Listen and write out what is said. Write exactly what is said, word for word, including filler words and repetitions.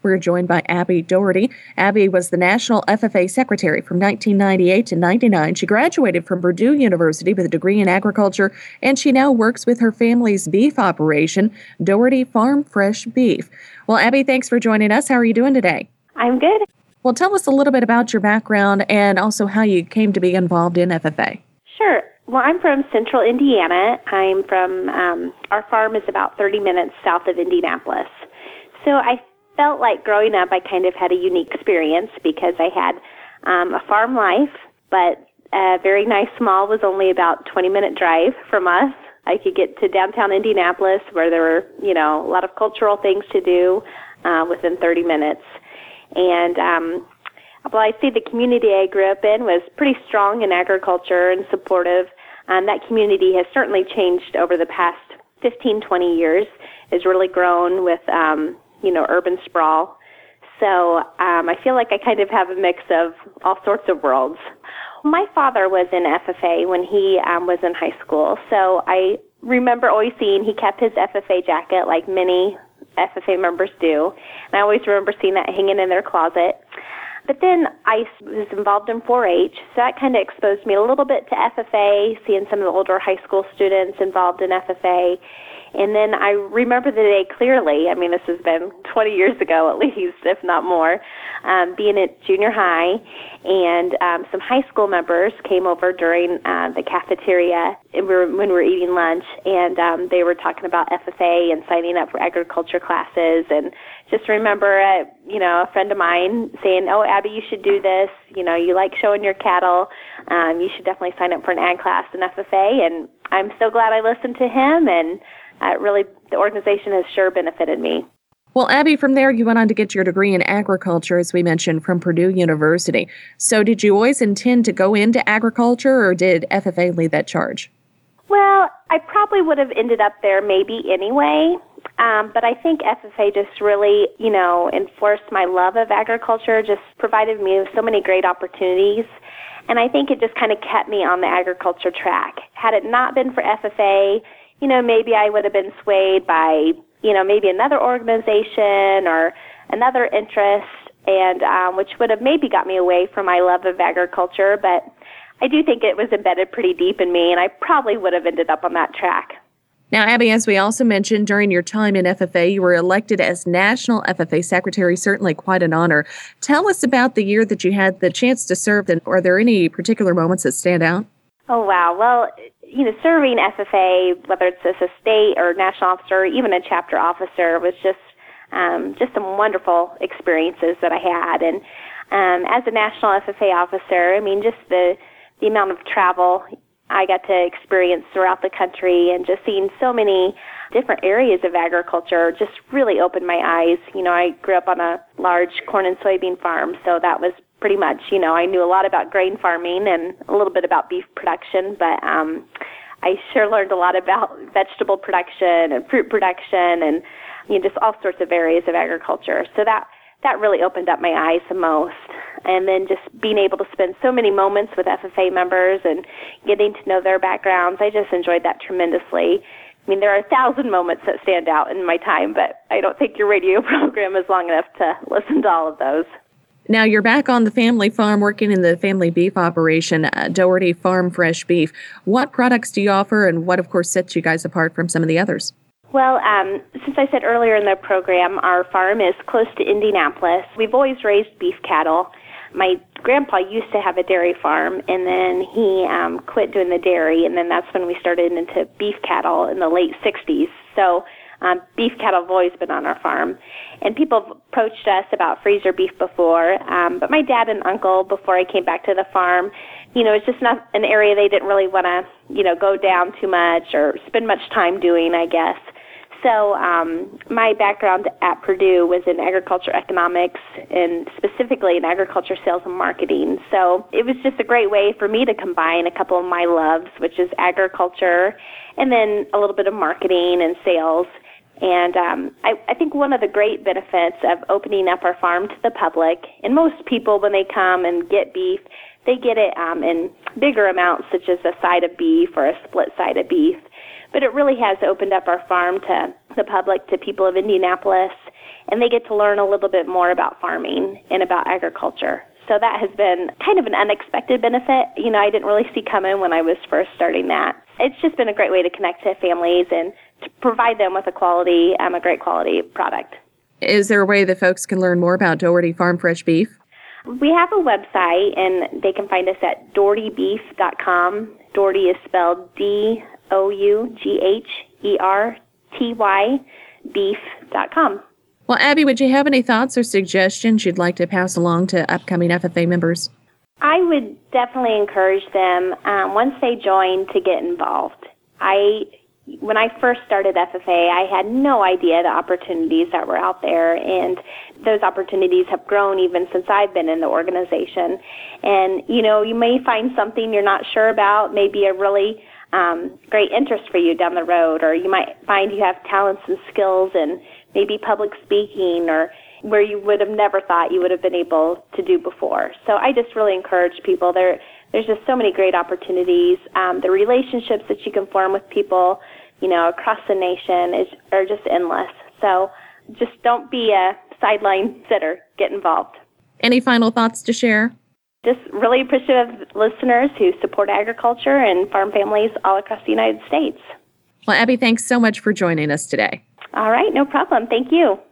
We're joined by Abby Doherty. Abby was the National F F A Secretary from nineteen ninety-eight to ninety-nine. She graduated from Purdue University with a degree in agriculture, and she now works with her family's beef operation, Doherty Farm Fresh Beef. Well, Abby, thanks for joining us. How are you doing today? I'm good. Well, tell us a little bit about your background and also how you came to be involved in F F A. Sure. Well, I'm from central Indiana. I'm from, um, our farm is about thirty minutes south of Indianapolis. So I felt like growing up I kind of had a unique experience because I had um, a farm life, but a very nice mall was only about twenty minute drive from us. I could get to downtown Indianapolis where there were, you know, a lot of cultural things to do uh, within thirty minutes. And um, well, I'd say the community I grew up in was pretty strong in agriculture and supportive. Um, that community has certainly changed over the past fifteen, twenty years. It's really grown with um, you know, urban sprawl. So um, I feel like I kind of have a mix of all sorts of worlds. My father was in F F A when he um, was in high school. So I remember always seeing he kept his F F A jacket like many F F A members do. And I always remember seeing that hanging in their closet. But then I was involved in four H, so that kind of exposed me a little bit to F F A, seeing some of the older high school students involved in F F A. And then I remember the day clearly. I mean, this has been twenty years ago at least, if not more, um, being at junior high. And um, some high school members came over during uh, the cafeteria and we were, when we were eating lunch, and um, they were talking about F F A and signing up for agriculture classes. And just remember, uh, you know, a friend of mine saying, "Oh, Abby, you should do this. You know, you like showing your cattle. Um, you should definitely sign up for an ag class in F F A." And I'm so glad I listened to him, and Uh, really, the organization has sure benefited me. Well, Abby, from there, you went on to get your degree in agriculture, as we mentioned, from Purdue University. So did you always intend to go into agriculture, or did F F A lead that charge? Well, I probably would have ended up there maybe anyway, um, but I think F F A just really, you know, enforced my love of agriculture, just provided me with so many great opportunities. And I think it just kind of kept me on the agriculture track. Had it not been for F F A, you know, maybe I would have been swayed by, you know, maybe another organization or another interest, and um, which would have maybe got me away from my love of agriculture. But I do think it was embedded pretty deep in me, and I probably would have ended up on that track. Now, Abby, as we also mentioned, during your time in F F A, you were elected as National F F A Secretary, certainly quite an honor. Tell us about the year that you had the chance to serve, and are there any particular moments that stand out? Oh, wow. Well, you know, serving F F A, whether it's as a state or national officer, or even a chapter officer, was just um, just some wonderful experiences that I had. And um, as a national F F A officer, I mean, just the, the amount of travel I got to experience throughout the country and just seeing so many different areas of agriculture just really opened my eyes. You know, I grew up on a large corn and soybean farm, so that was pretty much, you know, I knew a lot about grain farming and a little bit about beef production, but um, I sure learned a lot about vegetable production and fruit production and, you know, just all sorts of areas of agriculture. So that that really opened up my eyes the most. And then just being able to spend so many moments with F F A members and getting to know their backgrounds, I just enjoyed that tremendously. I mean, there are a thousand moments that stand out in my time, but I don't think your radio program is long enough to listen to all of those. Now, you're back on the family farm working in the family beef operation, uh, Doherty Farm Fresh Beef. What products do you offer, and what, of course, sets you guys apart from some of the others? Well, um, since I said earlier in the program, our farm is close to Indianapolis. We've always raised beef cattle. My grandpa used to have a dairy farm, and then he um, quit doing the dairy, and then that's when we started into beef cattle in the late sixties. So Um, beef cattle have always been on our farm. And people have approached us about freezer beef before, um, but my dad and uncle, before I came back to the farm, you know, it's just not an area they didn't really want to, you know, go down too much or spend much time doing, I guess. So um, my background at Purdue was in agriculture economics and specifically in agriculture sales and marketing. So it was just a great way for me to combine a couple of my loves, which is agriculture and then a little bit of marketing and sales. And um, I, I think one of the great benefits of opening up our farm to the public, and most people when they come and get beef, they get it um, in bigger amounts, such as a side of beef or a split side of beef. But it really has opened up our farm to the public, to people of Indianapolis. and they get to learn a little bit more about farming and about agriculture. So that has been kind of an unexpected benefit. You know, I didn't really see coming when I was first starting that. It's just been a great way to connect to families and to provide them with a quality, um, a great quality product. Is there a way that folks can learn more about Dougherty Farm Fresh Beef? We have a website, and they can find us at dougherty beef dot com. Dougherty is spelled D O U G H E R T Y, beef dot com. Well, Abby, would you have any thoughts or suggestions you'd like to pass along to upcoming F F A members? I would definitely encourage them, um, once they join, to get involved. I, when I first started F F A, I had no idea the opportunities that were out there, and those opportunities have grown even since I've been in the organization. And, you know, you may find something you're not sure about, maybe a really um, great interest for you down the road, or you might find you have talents and skills in maybe public speaking, or where you would have never thought you would have been able to do before. So I just really encourage people. There, there's just so many great opportunities. Um, the relationships that you can form with people, you know, across the nation is are just endless. So just don't be a sideline sitter. Get involved. Any final thoughts to share? Just really appreciative listeners who support agriculture and farm families all across the United States. Well, Abby, thanks so much for joining us today. All right, no problem. Thank you.